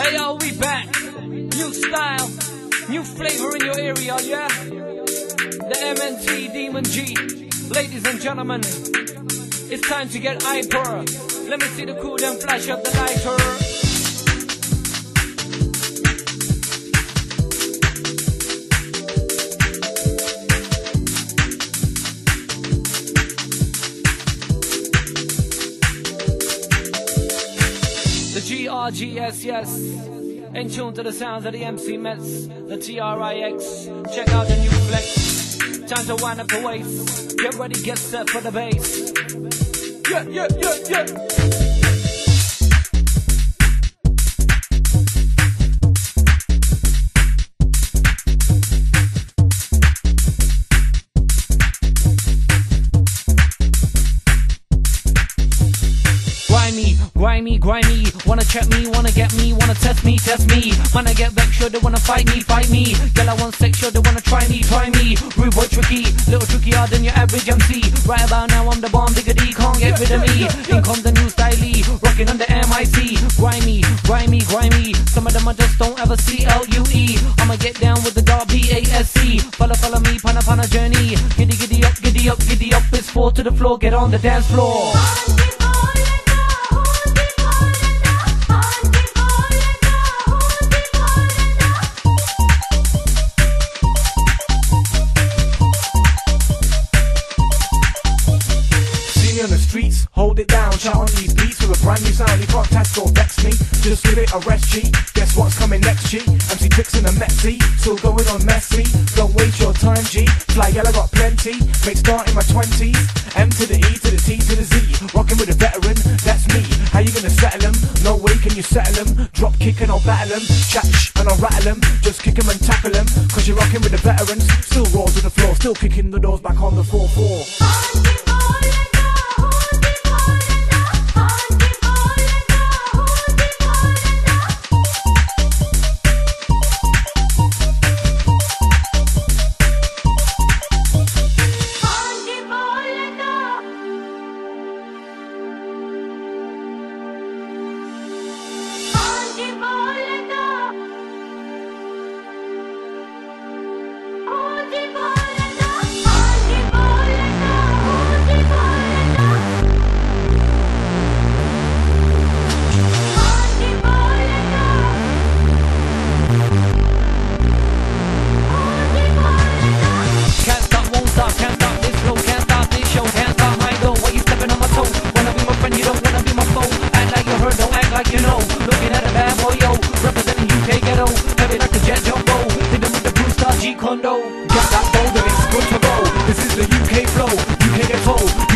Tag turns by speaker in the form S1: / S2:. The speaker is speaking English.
S1: Hey yo, we back. New style, new flavor in your area, yeah? The MNT Demon G. Ladies and gentlemen, it's time to get hyper. Let me see the cool and flash up the lighter. The GRGS, yes. In tune to the sounds of the MC Mets, the TRIX. Check out the new flex. Time to wind up the waist. Get ready, get set for the bass. Yeah, yeah, yeah, yeah. Grimy, wanna check me, wanna get me, wanna test me. Wanna get back, sure they wanna fight me. Girl, I want sex, sure they wanna try me. Rude boy tricky, little trickier than your average MC. Right about now I'm the bomb, diggity, can't get rid of me. In comes the new style, rocking under MIC. Grimy, some of them I just don't ever see LUE. I'ma get down with the dark BASC. Follow me, pan a journey. Giddy up, it's 4 to the floor, get on the dance floor.
S2: On the streets, hold it down, shout on these beats with a brand new sound. You can't test or vex me, just give it a rest, G. Guess what's coming next, G? MC Tricks in the Metsy, still going on messy. Don't waste your time, G. Fly yellow got plenty, make start in my 20s. M to the E to the T to the Z, rocking with a veteran, that's me. How you gonna settle them? No way can you settle them. Drop kick and I'll battle them, chat and I'll rattle them. Just kick them and tackle them, cause you're rocking with the veterans. Still raw to the floor, still kicking the doors back on the 4-4.
S1: You know, looking at a bad boy, yo, representing UK ghetto, heavy like the jet jumbo, hit them with the Blue Star G Condo. Get that boulder, it's good to go. This is the UK flow, UK ghetto.